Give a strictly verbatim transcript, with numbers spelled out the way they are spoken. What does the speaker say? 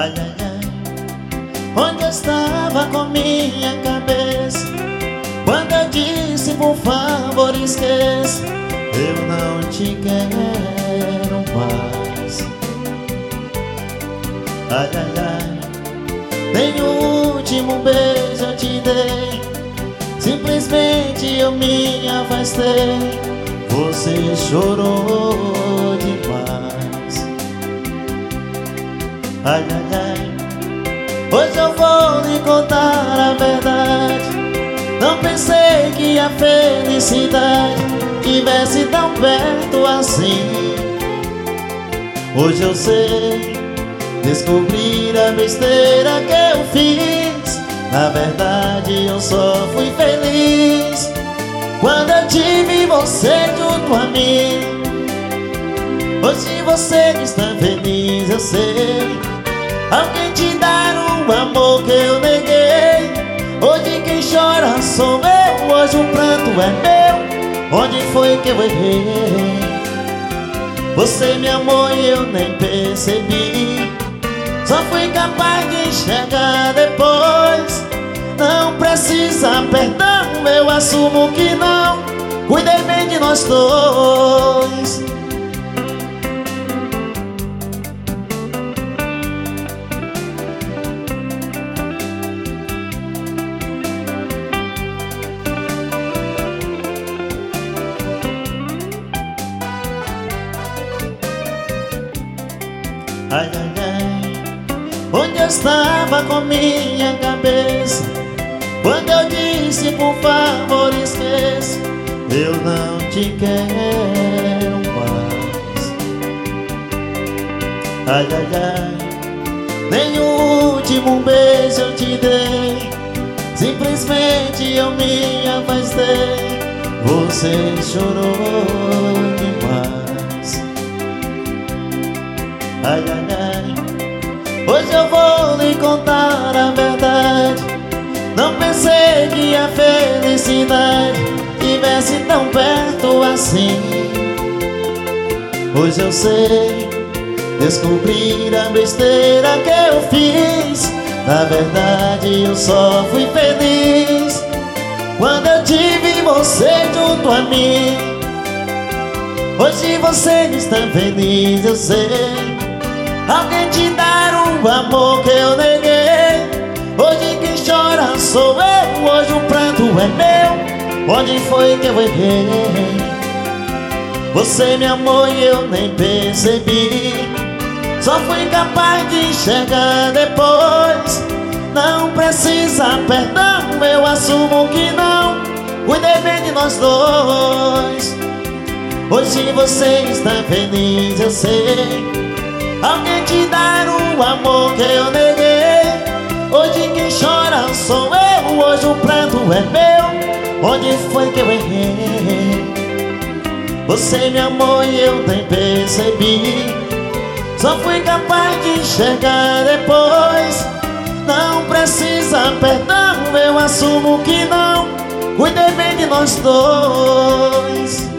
Ai, ai, ai, onde estava com minha cabeça quando eu disse por favor esqueça, eu não te quero mais. Ai, ai, ai, nem o último beijo eu te dei, simplesmente eu me afastei, você chorou demais. Ai, ai, ai, hoje eu vou lhe contar a verdade. Não pensei que a felicidade tivesse tão perto assim. Hoje eu sei, descobrir a besteira que eu fiz. Na verdade eu só fui feliz quando eu tive você junto a mim. Hoje você está feliz, eu sei. Alguém te dar um amor que eu neguei. Hoje quem chora sou eu, hoje o pranto é meu. Onde foi que eu errei? Você me amou e eu nem percebi. Só fui capaz de enxergar depois. Não precisa perdão, eu assumo que não. Cuidei bem de nós dois. Ai, ai, ai, onde eu estava com minha cabeça quando eu disse por favor esqueça, eu não te quero mais. Ai, ai, ai, nem o último beijo eu te dei, simplesmente eu me afastei, você chorou demais. Ai, ai, ai, hoje eu vou lhe contar a verdade. Não pensei que a felicidade tivesse tão perto assim. Hoje eu sei, descobrir a besteira que eu fiz. Na verdade eu só fui feliz quando eu tive você junto a mim. Hoje você está feliz, eu sei. Alguém te dar um amor que eu neguei. Hoje quem chora sou eu, hoje o pranto é meu. Onde foi que eu errei? Você me amou e eu nem percebi. Só fui capaz de enxergar depois. Não precisa perdão, eu assumo que não. Cuidei bem de nós dois. Hoje você está feliz, eu sei. Alguém te dar um amor que eu neguei. Hoje quem chora sou eu, hoje o pranto é meu. Onde foi que eu errei? Você me amou e eu nem percebi. Só fui capaz de enxergar depois. Não precisa perdão, eu assumo que não. Cuidei bem de nós dois.